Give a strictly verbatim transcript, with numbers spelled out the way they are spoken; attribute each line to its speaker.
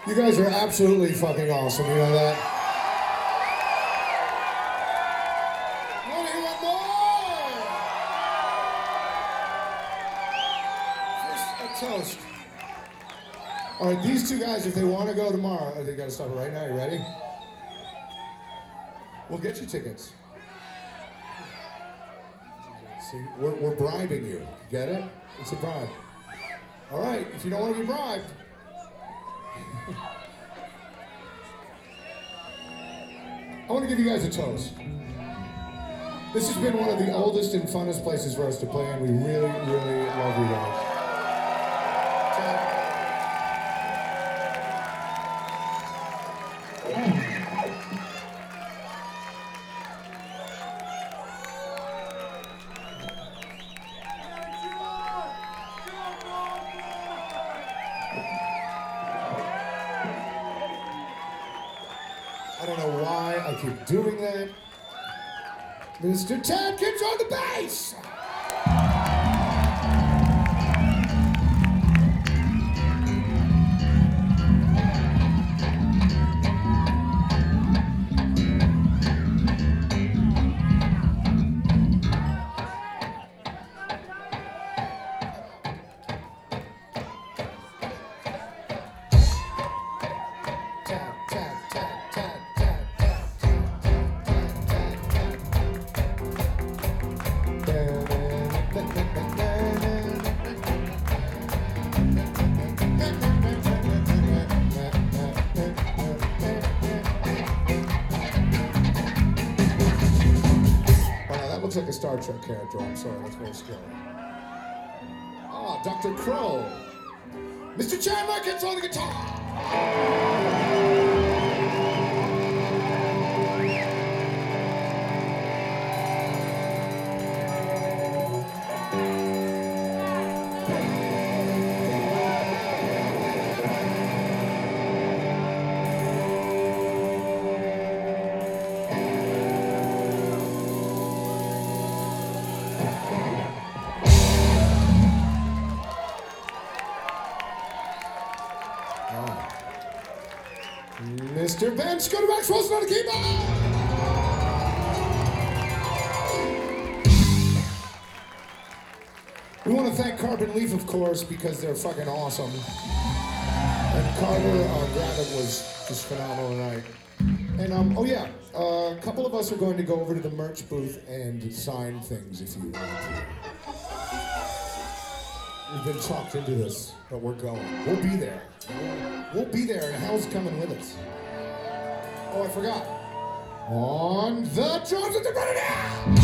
Speaker 1: You guys are absolutely fucking awesome, you know that? Want to hear one more? First, a toast. All right, these two guys, if they want to go tomorrow, oh, they got to stop it right now. You ready? We'll get you tickets. See, we're, we're bribing you. Get it? It's a bribe. All right, if you don't want to be bribed. I want to give you guys a toast. This has been one of the oldest and funnest places for us to play, and we really, really love you guys. I don't know why I keep doing that. Mister Ted gets on the bass! Looks like a Star Trek character. I'm sorry, that's very scary. Ah, Doctor Crow. Mister Chandler gets on the guitar. Mister Ben Scooter Maxwell's on the keyboard! We want to thank Carbon Leaf, of course, because they're fucking awesome. And Carter uh, Gravit was just phenomenal tonight. And, um, oh yeah, uh, a couple of us are going to go over to the merch booth and sign things if you want to. We've been talked into this, but we're going. We'll be there. We'll be there, and Hal's coming with us. Oh, I forgot. On the drums at the ready now!